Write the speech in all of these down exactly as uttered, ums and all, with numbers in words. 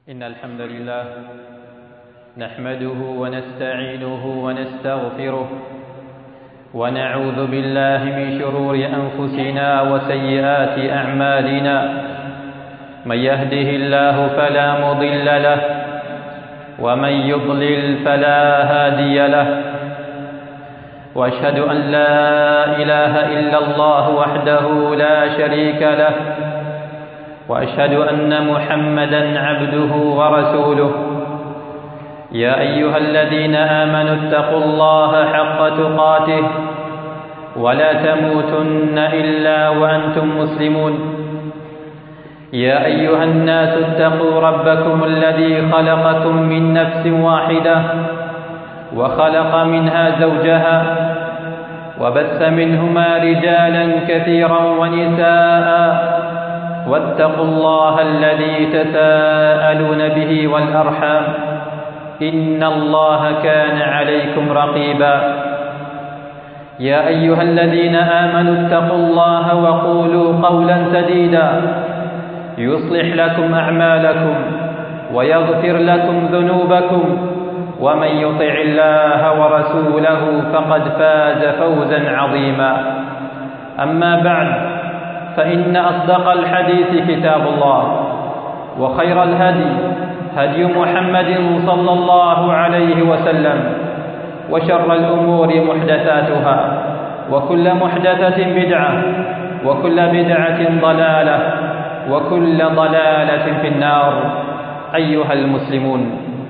إن الحمد لله نحمده ونستعينه ونستغفره ونعوذ بالله من شرور أنفسنا وسيئات أعمالنا. من يهده الله فلا مضل له ومن يضلل فلا هادي له، وأشهد أن لا إله إلا الله وحده لا شريك له، وأشهد أن محمدًا عبده ورسوله. يا أيها الذين آمنوا اتقوا الله حق تقاته ولا تموتن إلا وأنتم مسلمون. يا أيها الناس اتقوا ربكم الذي خلقكم من نفس واحدة وخلق منها زوجها وبث منهما رجالا كثيرا ونساء، واتقوا الله الذي تساءلون به والأرحام إن الله كان عليكم رقيبا. يا أيها الذين آمنوا اتقوا الله وقولوا قولا سديدا يصلح لكم أعمالكم ويغفر لكم ذنوبكم، ومن يطع الله ورسوله فقد فاز فوزا عظيما. أما بعد، فإن أصدق الحديث كتاب الله، وخير الهدي هدي محمد صلى الله عليه وسلم، وشر الأمور محدثاتها، وكل محدثة بدعة، وكل بدعة ضلالة، وكل ضلالة في النار. أيها المسلمون،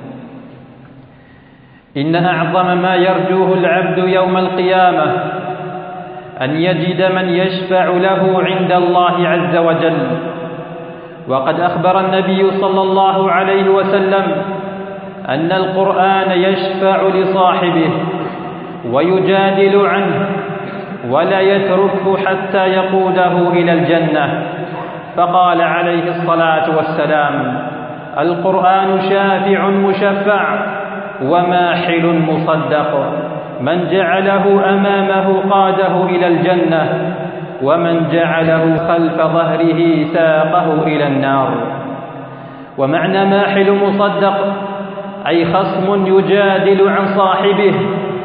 إن أعظم ما يرجوه العبد يوم القيامة أن يجد من يشفع له عند الله عز وجل. وقد أخبر النبي صلى الله عليه وسلم أن القرآن يشفع لصاحبه ويجادل عنه ولا يتركه حتى يقوده إلى الجنة. فقال عليه الصلاة والسلام: القرآن شافع مشفع وماحل مصدق، من جعله أمامه قاده إلى الجنة، ومن جعله خلف ظهره ساقه إلى النار. ومعنى ماحل مصدق أي خصم يجادل عن صاحبه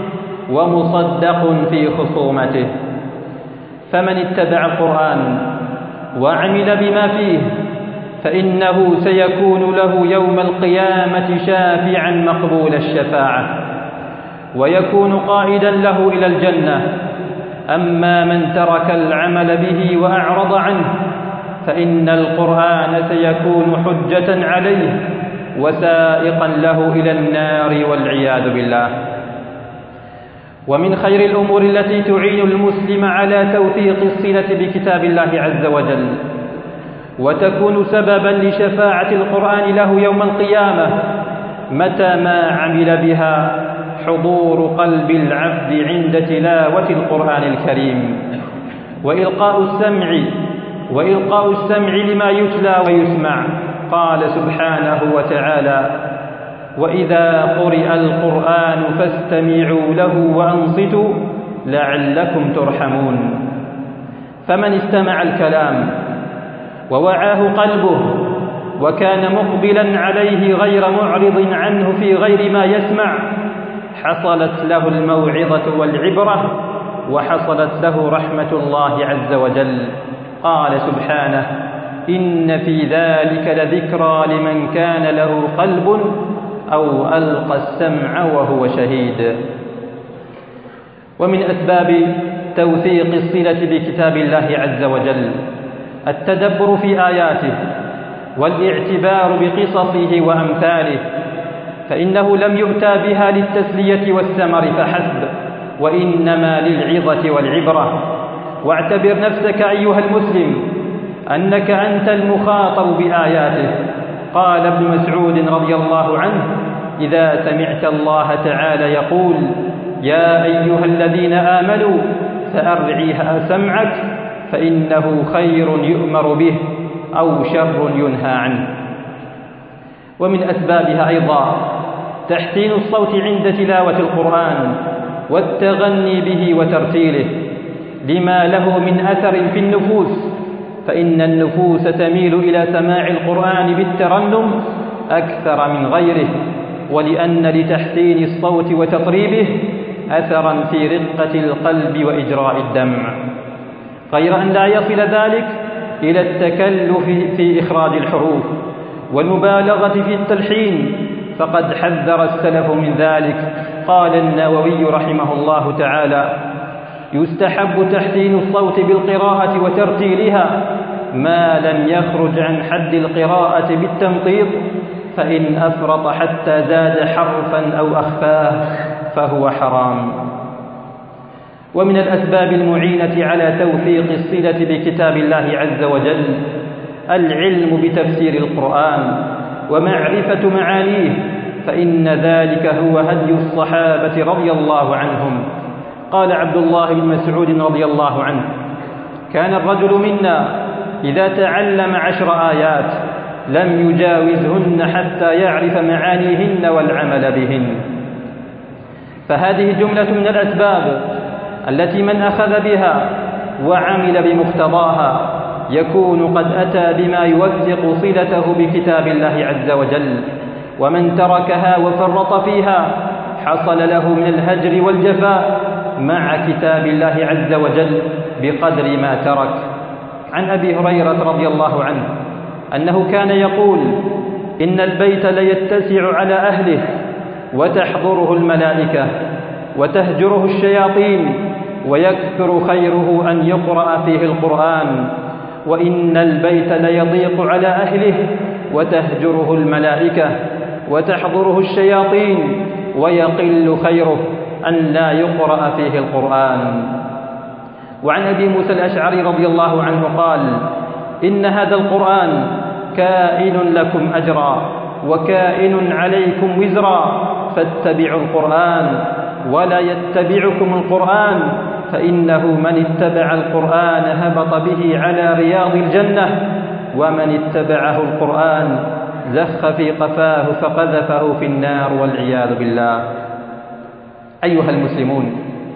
ومصدق في خصومته. فمن اتبع القرآن وعمل بما فيه فإنه سيكون له يوم القيامة شافعا مقبول الشفاعة، ويكون قائدا له إلى الجنة. أما من ترك العمل به وأعرض عنه فإن القرآن سيكون حجة عليه وسائقا له إلى النار والعياذ بالله. ومن خير الأمور التي تعين المسلم على توثيق الصلة بكتاب الله عز وجل وتكون سببا لشفاعة القرآن له يوم القيامة متى ما عمل بها حضور قلب العبد عند تلاوة القرآن الكريم، وإلقاء السمع وإلقاء السمع لما يتلى ويسمع. قال سبحانه وتعالى: وإذا قرئ القرآن فاستمعوا له وأنصتوا لعلكم ترحمون. فمن استمع الكلام ووعاه قلبه وكان مقبلا عليه غير معرض عنه في غير ما يسمع حصلت له الموعظة والعبرة، وحصلت له رحمة الله عز وجل. قال سبحانه: إن في ذلك لذكرى لمن كان له قلب أو ألقى السمع وهو شهيد. ومن أسباب توثيق الصلة بكتاب الله عز وجل التدبر في آياته والاعتبار بقصصه وأمثاله، فإنه لم يؤتى بها للتسلية والثمر فحسب، وإنما للعظة والعبرة. واعتبر نفسك أيها المسلم أنك أنت المخاطب بآياته. قال ابن مسعود رضي الله عنه: إذا سمعت الله تعالى يقول: يا أيها الذين آمنوا فأرعها سمعك فإنه خير يؤمر به أو شر ينهى عنه. ومن أسبابها أيضا تحسين الصوت عند تلاوة القرآن والتغني به وترتيله لما له من أثر في النفوس، فإن النفوس تميل إلى سماع القرآن بالترنم أكثر من غيره، ولأن لتحسين الصوت وتطريبه أثرا في رقة القلب وإجراء الدمع، غير أن لا يصل ذلك إلى التكلف في إخراج الحروف والمبالغة في التلحين، فقد حذر السلف من ذلك. قال النووي رحمه الله تعالى: يستحب تحسين الصوت بالقراءة وترتيلها ما لم يخرج عن حد القراءة بالتمطيط، فإن أفرط حتى زاد حرفا أو أخفاه فهو حرام. ومن الأسباب المعينة على توثيق الصلة بكتاب الله عز وجل العلم بتفسير القرآن ومعرفة معانيه، فإن ذلك هو هدي الصحابة رضي الله عنهم. قال عبد الله بن مسعود رضي الله عنه: كان الرجل منا إذا تعلم عشر آيات لم يجاوزهن حتى يعرف معانيهن والعمل بهن. فهذه جملة من الأسباب التي من أخذ بها وعمل بمقتضاها يكون قد أتى بما يوثق صلته بكتاب الله عز وجل، ومن تركها وفرط فيها حصل له من الهجر والجفاء مع كتاب الله عز وجل بقدر ما ترك. عن أبي هريرة رضي الله عنه أنه كان يقول: إن البيت ليتسع على أهله وتحضره الملائكة وتهجره الشياطين ويكثر خيره أن يقرأ فيه القرآن، وإن البيت ليضيق على أهله وتهجره الملائكة وتحضره الشياطين ويقل خيره أن لا يقرأ فيه القرآن. وعن أبي موسى الأشعري رضي الله عنه قال: إن هذا القرآن كائن لكم أجرا وكائن عليكم وزرا، فاتبعوا القرآن ولا يتبعكم القرآن، فإنه من اتبع القرآن هبط به على رياض الجنة، ومن اتبعه القرآن زخ في قفاه فقذفه في النار والعياذ بالله. أيها المسلمون،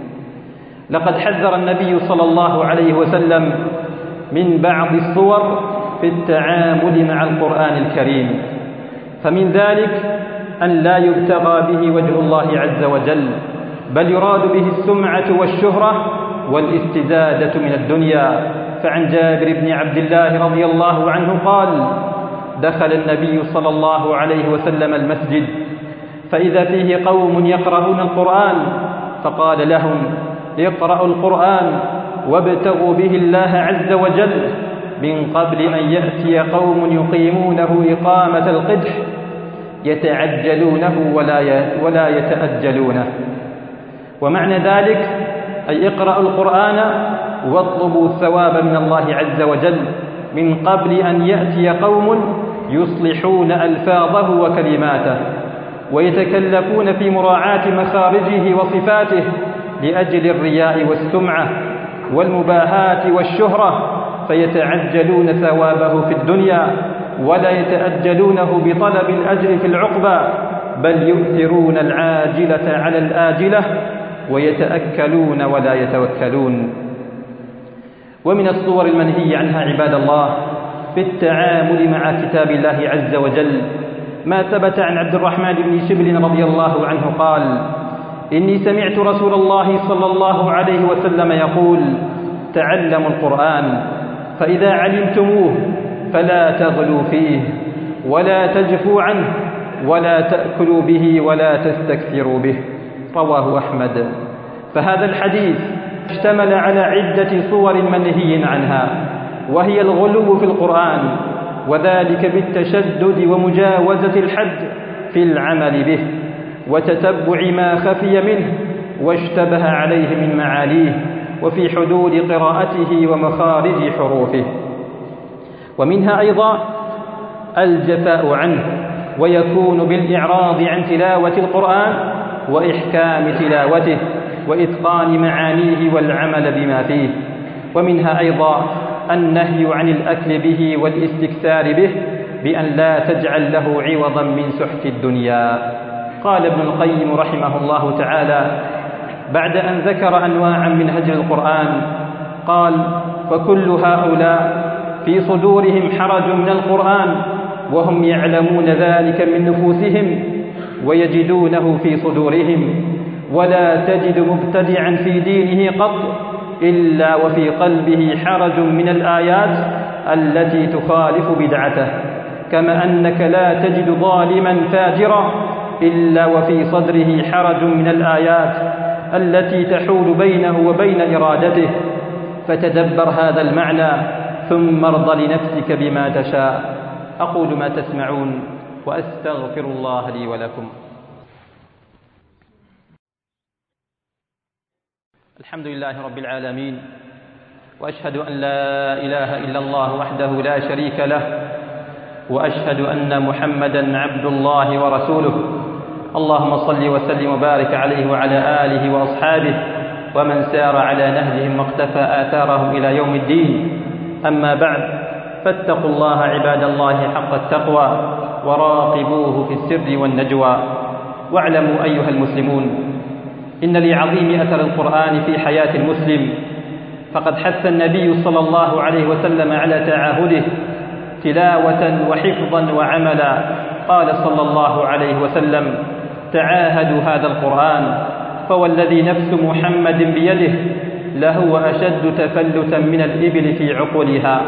لقد حذر النبي صلى الله عليه وسلم من بعض الصور في التعامل مع القرآن الكريم، فمن ذلك أن لا يبتغى به وجه الله عز وجل، بل يراد به السمعة والشهرة والاستزادة من الدنيا. فعن جابر بن عبد الله رضي الله عنه قال: دخل النبي صلى الله عليه وسلم المسجد فإذا فيه قوم يقرؤون القرآن، فقال لهم: اقرأوا القرآن وابتغوا به الله عز وجل من قبل أن يأتي قوم يقيمونه إقامة القدح يتعجلونه ولا يتأجلونه. ومعنى ذلك أي اقرأوا القرآن واطلبوا الثواب من الله عز وجل من قبل أن يأتي قوم يصلحون ألفاظه وكلماته ويتكلفون في مراعاة مخارجه وصفاته لأجل الرياء والسمعة والمباهاة والشهرة، فيتعجلون ثوابه في الدنيا ولا يتأجلونه بطلب الأجر في العقبى، بل يؤثرون العاجلة على الآجلة ويتأكلون ولا يتوكلون. ومن الصور المنهي عنها عباد الله في التعامل مع كتاب الله عز وجل ما ثبت عن عبد الرحمن بن شبل رضي الله عنه قال: إني سمعت رسول الله صلى الله عليه وسلم يقول: تعلموا القرآن فإذا علمتموه فلا تغلوا فيه ولا تجفوا عنه ولا تأكلوا به ولا تستكثروا به. رواه أحمد. فهذا الحديث اشتمل على عدة صور منهي عنها، وهي الغلو في القرآن، وذلك بالتشدد ومجاوزة الحد في العمل به وتتبع ما خفي منه واشتبه عليه من معانيه وفي حدود قراءته ومخارج حروفه. ومنها أيضا الجفاء عنه، ويكون بالإعراض عن تلاوة القرآن وإحكام تلاوته وإتقان معانيه والعمل بما فيه. ومنها أيضا النهي عن الأكل به والاستكثار به بأن لا تجعل له عوضا من سحت الدنيا. قال ابن القيم رحمه الله تعالى بعد أن ذكر أنواعا من هجر القرآن قال: فكل هؤلاء في صدورهم حرج من القرآن وهم يعلمون ذلك من نفوسهم ويجدونه في صدورهم، ولا تجد مبتدعا في دينه قط إلا وفي قلبه حرج من الآيات التي تخالف بدعته، كما أنك لا تجد ظالما فاجرا إلا وفي صدره حرج من الآيات التي تحول بينه وبين إرادته. فتدبر هذا المعنى ثم ارض لنفسك بما تشاء. أقول ما تسمعون وأستغفر الله لي ولكم. الحمد لله رب العالمين، وأشهد أن لا إله إلا الله وحده لا شريك له، وأشهد أن محمدًا عبد الله ورسوله. اللهم صل وسلم وبارك عليه وعلى آله وأصحابه ومن سار على نهجهم واقتفى آثارهم إلى يوم الدين. أما بعد، فاتقوا الله عباد الله حق التقوى وراقبوه في السر والنجوى. واعلموا أيها المسلمون إن لعظيم أثر القرآن في حياة المسلم، فقد حث النبي صلى الله عليه وسلم على تعاهده تلاوة وحفظا وعملا. قال صلى الله عليه وسلم: تعاهدوا هذا القرآن فوالذي نفس محمد بيده لهو أشد تفلتا من الإبل في عقولها.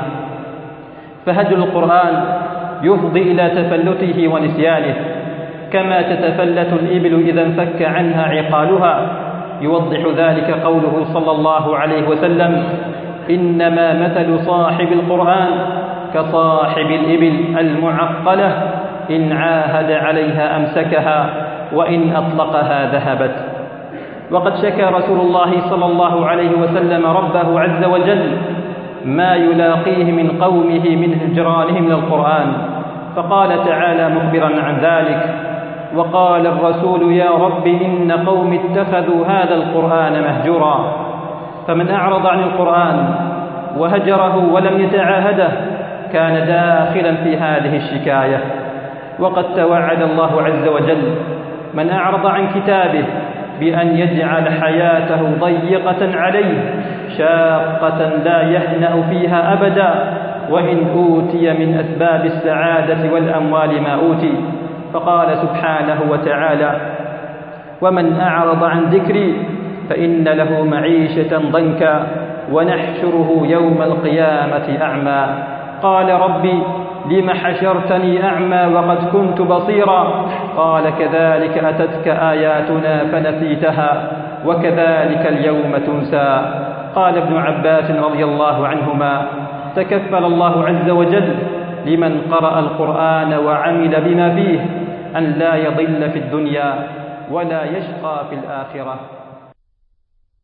فهجر القرآن يفضي إلى تفلته ونسيانه، كما تتفلت الإبل إذا انفك عنها عقالها. يوضح ذلك قوله صلى الله عليه وسلم: إنما مثل صاحب القرآن كصاحب الإبل المعقلة، إن عاهد عليها أمسكها وإن أطلقها ذهبت. وقد شكى رسول الله صلى الله عليه وسلم ربه عز وجل ما يلاقيه من قومه من هجرانهم للقرآن، فقال تعالى مخبرا عن ذلك: وقال الرسول يا رب إن قوم اتخذوا هذا القرآن مهجورا. فمن أعرض عن القرآن وهجره ولم يتعاهده كان داخلا في هذه الشكاية. وقد توعد الله عز وجل من أعرض عن كتابه بأن يجعل حياته ضيقة عليه شاقة لا يهنأ فيها أبدا، وإن أوتي من أسباب السعادة والأموال ما أوتي. فقال سبحانه وتعالى: ومن أعرض عن ذكري فإن له معيشة ضنكا ونحشره يوم القيامة أعمى. قال ربي لم حشرتني أعمى وقد كنت بصيرا. قال كذلك أتتك آياتنا فنسيتها وكذلك اليوم تنسى. قال ابن عباس رضي الله عنهما: تكفل الله عز وجل لمن قرأ القرآن وعمل بما فيه أن لا يضل في الدنيا ولا يشقى في الآخرة.